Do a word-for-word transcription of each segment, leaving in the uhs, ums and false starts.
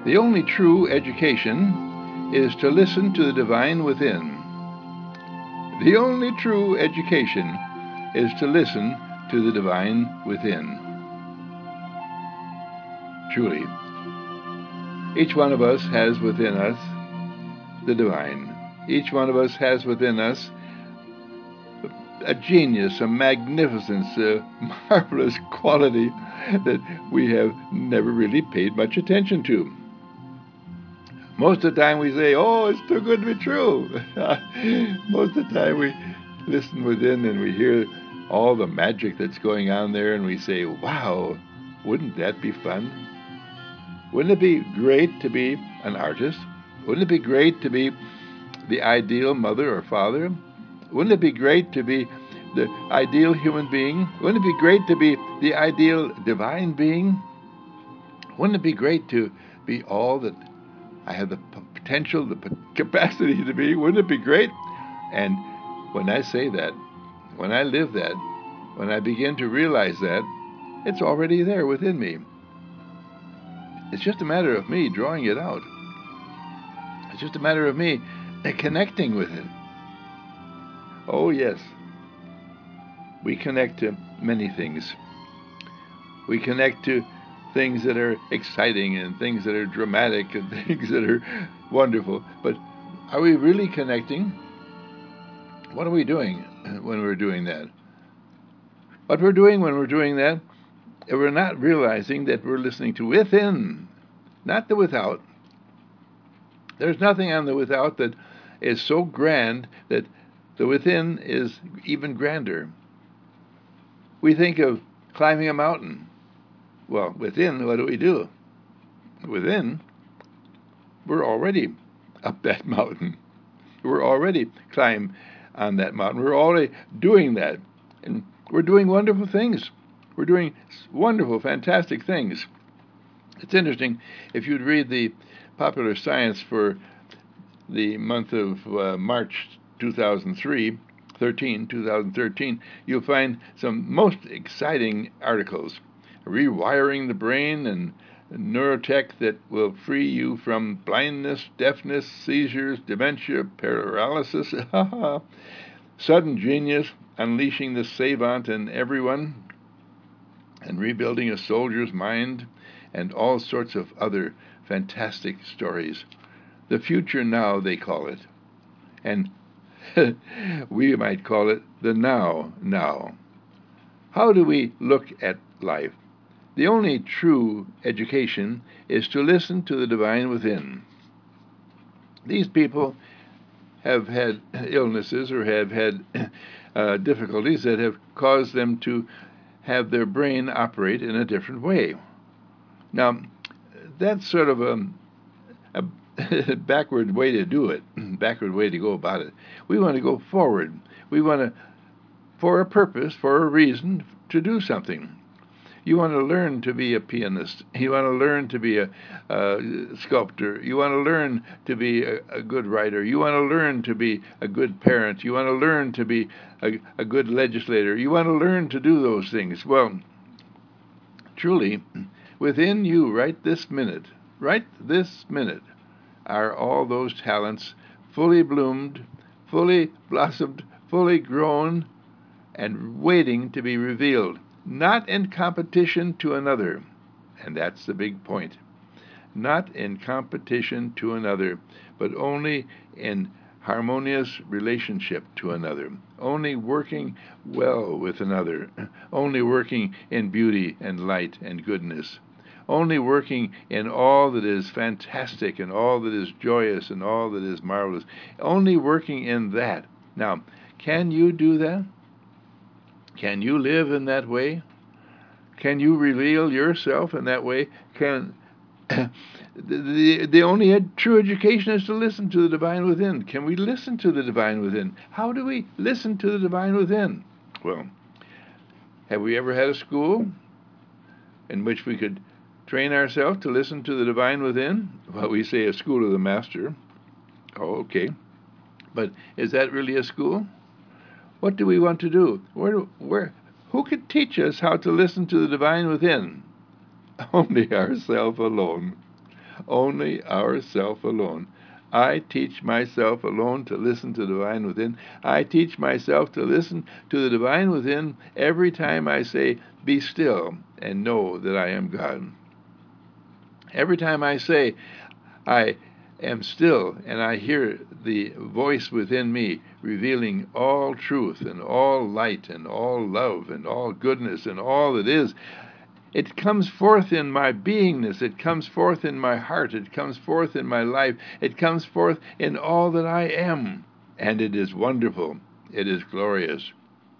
The only true education is to listen to the divine within. The only true education is to listen to the divine within. Truly, each one of us has within us the divine. Each one of us has within us a genius, a magnificence, a marvelous quality that we have never really paid much attention to. Most of the time we say, oh, it's too good to be true. Most of the time we listen within and we hear all the magic that's going on there and we say, wow, wouldn't that be fun? Wouldn't it be great to be an artist? Wouldn't it be great to be the ideal mother or father? Wouldn't it be great to be the ideal human being? Wouldn't it be great to be the ideal divine being? Wouldn't it be great to be all that I have the potential, the capacity to be? Wouldn't it be great? And when I say that, when I live that, when I begin to realize that, it's already there within me. It's just a matter of me drawing it out. It's just a matter of me connecting with it. Oh, yes. We connect to many things. We connect to things that are exciting and things that are dramatic and things that are wonderful. But are we really connecting? What are we doing when we're doing that? What we're doing when we're doing that, we're not realizing that we're listening to within, not the without. There's nothing on the without that is so grand that the within is even grander. We think of climbing a mountain. Well, within, what do we do? Within, we're already up that mountain. We're already climbing on that mountain. We're already doing that. And we're doing wonderful things. We're doing wonderful, fantastic things. It's interesting, if you'd read the Popular Science for the month of uh, March two thousand three, thirteen, two thousand thirteen, you'll find some most exciting articles. Rewiring the brain and neurotech that will free you from blindness, deafness, seizures, dementia, paralysis. Sudden genius, unleashing the savant in everyone, and rebuilding a soldier's mind, and all sorts of other fantastic stories. The future now, they call it. And we might call it the now now. How do we look at life? The only true education is to listen to the divine within. These people have had illnesses or have had uh, difficulties that have caused them to have their brain operate in a different way. Now, that's sort of a, a backward way to do it, backward way to go about it. We want to go forward. We want to, for a purpose, for a reason, to do something. You want to learn to be a pianist. You want to learn to be a, a sculptor. You want to learn to be a, a good writer. You want to learn to be a good parent. You want to learn to be a, a good legislator. You want to learn to do those things. Well, truly, within you right this minute, right this minute, are all those talents fully bloomed, fully blossomed, fully grown, and waiting to be revealed. Not in competition to another, and that's the big point. Not in competition to another, but only in harmonious relationship to another, only working well with another, only working in beauty and light and goodness, only working in all that is fantastic and all that is joyous and all that is marvelous, only working in that. Now, can you do that? Can you live in that way? Can you reveal yourself in that way? Can the, the, the only ed, true education is to listen to the divine within. Can we listen to the divine within? How do we listen to the divine within? Well, have we ever had a school in which we could train ourselves to listen to the divine within? Well, we say a school of the master. Oh, okay. But is that really a school? What do we want to do? Where, where, who could teach us how to listen to the divine within? Only ourselves alone. only ourself alone. I teach myself alone to listen to the divine within. I teach myself to listen to the divine within every time I say, "Be still and know that I am God." Every time I say, "I am still," and I hear the voice within me revealing all truth and all light and all love and all goodness and all that is, it comes forth in my beingness. It comes forth in my heart. It comes forth in my life. It comes forth in all that I am. And it is wonderful. It is glorious.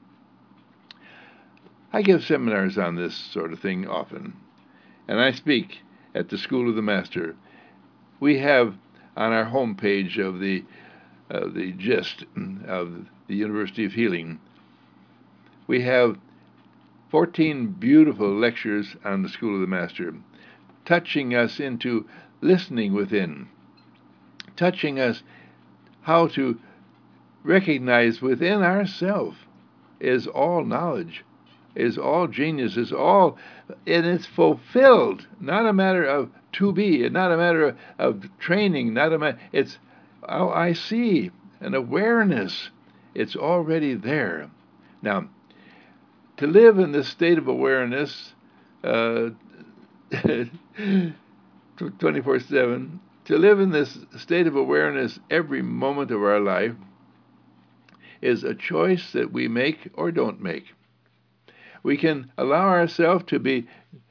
I give seminars on this sort of thing often, and I speak at the School of the Master. We have on our homepage of the uh, the gist of the University of Healing, we have fourteen beautiful lectures on the School of the Master, touching us into listening within, touching us how to recognize within ourselves is all knowledge, is all genius, is all, and it's fulfilled, not a matter of to be, not a matter of, of training, not a matter, it's, oh, I see, an awareness, it's already there. Now, to live in this state of awareness, uh, twenty-four seven, to live in this state of awareness every moment of our life is a choice that we make or don't make. We can allow ourselves to be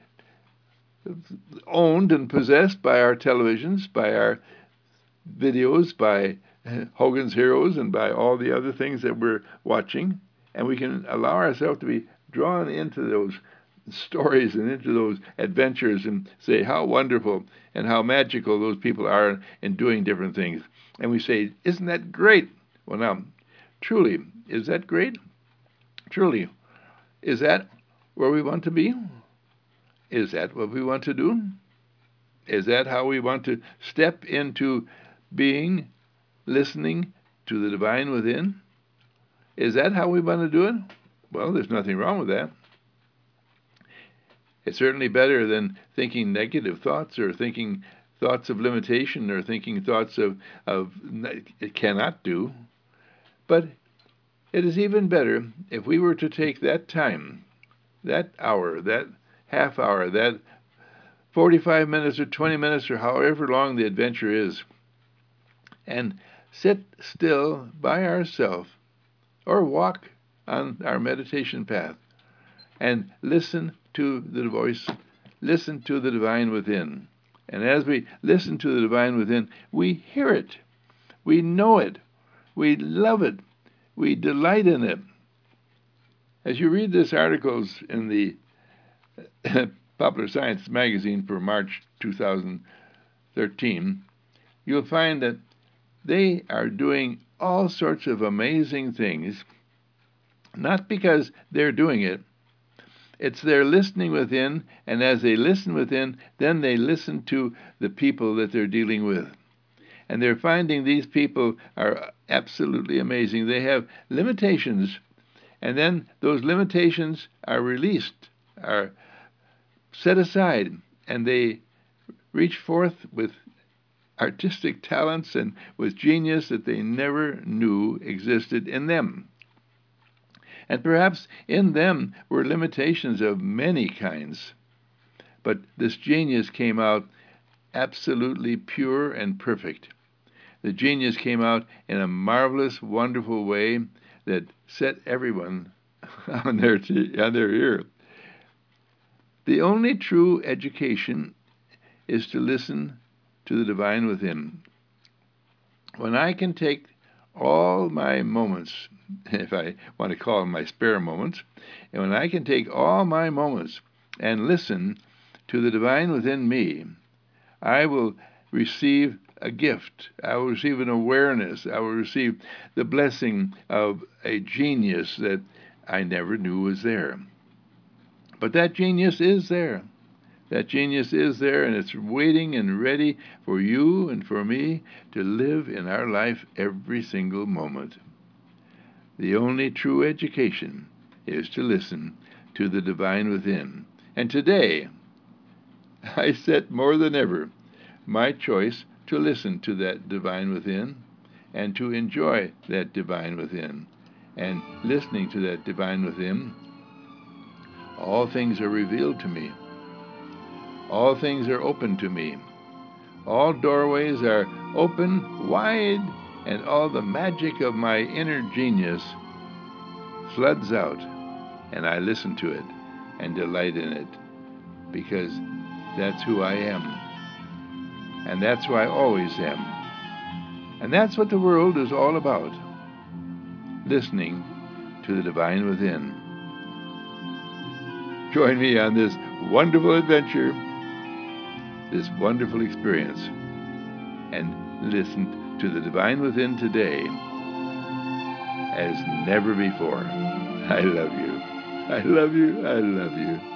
owned and possessed by our televisions, by our videos, by Hogan's Heroes, and by all the other things that we're watching, and we can allow ourselves to be drawn into those stories and into those adventures and say how wonderful and how magical those people are in doing different things. And we say, isn't that great? Well, now, truly, is that great? Truly, is that where we want to be? Is that what we want to do? Is that how we want to step into being, listening to the divine within? Is that how we want to do it? Well, there's nothing wrong with that. It's certainly better than thinking negative thoughts or thinking thoughts of limitation or thinking thoughts of, of it cannot do. But it is even better if we were to take that time, that hour, that half hour, that forty-five minutes or twenty minutes or however long the adventure is, and sit still by ourselves or walk on our meditation path and listen to the voice, listen to the divine within. And as we listen to the divine within, we hear it, we know it, we love it, we delight in it. As you read these articles in the Popular Science magazine for March two thousand thirteen, you'll find that they are doing all sorts of amazing things, not because they're doing it. It's their listening within, and as they listen within, then they listen to the people that they're dealing with. And they're finding these people are absolutely amazing. They have limitations, and then those limitations are released, are set aside, and they reach forth with artistic talents and with genius that they never knew existed in them. And perhaps in them were limitations of many kinds. But this genius came out absolutely pure and perfect. The genius came out in a marvelous, wonderful way that set everyone on their, t- on their ear. The only true education is to listen to the divine within. When I can take all my moments, if I want to call them my spare moments, and when I can take all my moments and listen to the divine within me, I will receive a gift. I will receive an awareness. I will receive the blessing of a genius that I never knew was there. But that genius is there. That genius is there, and it's waiting and ready for you and for me to live in our life every single moment. The only true education is to listen to the divine within. And today, I set more than ever my choice to listen to that divine within and to enjoy that divine within. And listening to that divine within, all things are revealed to me. All things are open to me. All doorways are open wide, and all the magic of my inner genius floods out, and I listen to it and delight in it, because that's who I am. And that's who I always am. And that's what the world is all about, listening to the divine within. Join me on this wonderful adventure, this wonderful experience, and listen to the divine within today as never before. I love you. I love you. I love you.